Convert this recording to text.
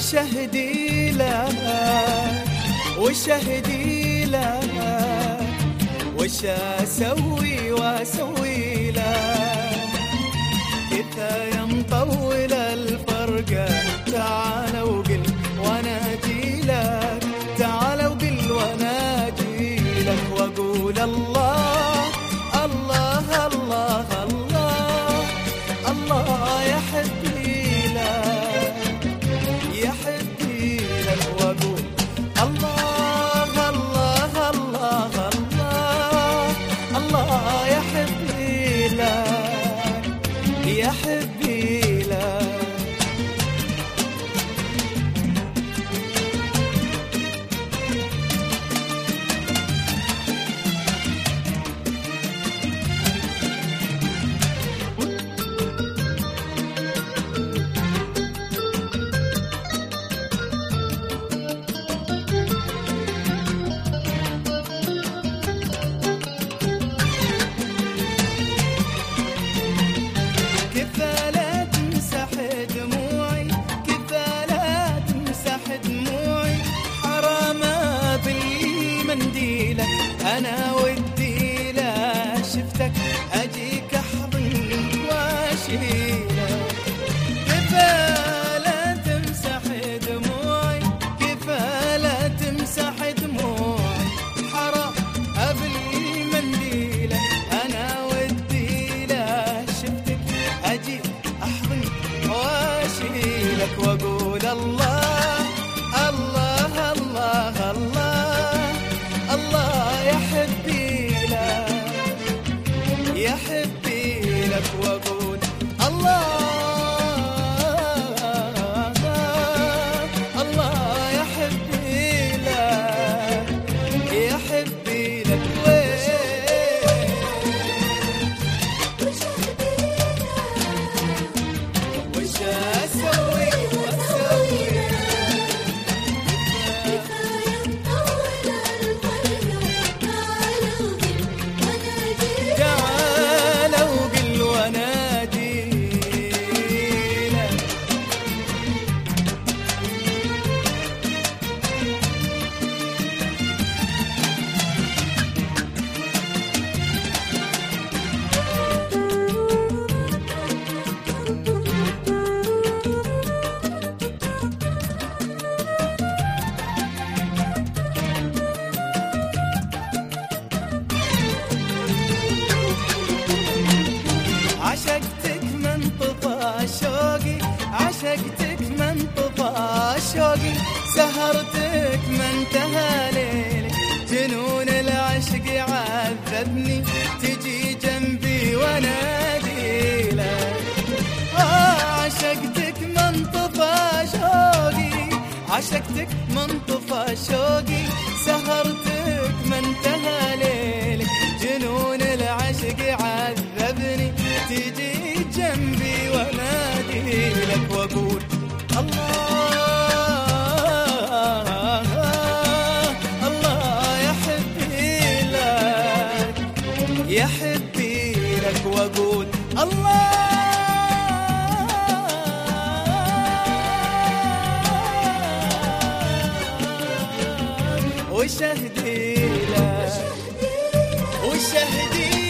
وشهدي لك وشهدي لك وش أسوي وأسوي لك كفاية مطول الفرقة تعال وقل وأنا أجي لك تعال وقل وأنا أجي لك وأقول الله الله الله الله الله يا حبي لك يا حبي لك وأقول الله الله الله الله الله يا حبي لك يا حبي لك أنا ودي لا شفتك أجيك أحضنك وأشيلك كفالة تمسح دموعي كفالة تمسح دموعي حرام قبل منديلك أنا ودي لا شفتك أجيك أحضنك وأشيلك وأقول الله الله الله الله الله يا حبي لك يا حبي لك وأقول الله الله يا حبي لك يا حبي لك وش أسوي وأسوي عشقتك من طفى شوقي عشقتك من طفى شوقي سهرتك ما انتهى ليلي جنون العشق عذبني تجي جنبي وانادي لك عشقتك من طفى شوقي عشقتك من طفى شوقي سهرتك ما انتهى ليلي جنون العشق عذبني تجي جنبي وانادي لك واقول الله الله يا حبي لك يا حبي لك واقول الله وشهدي لك وشهدي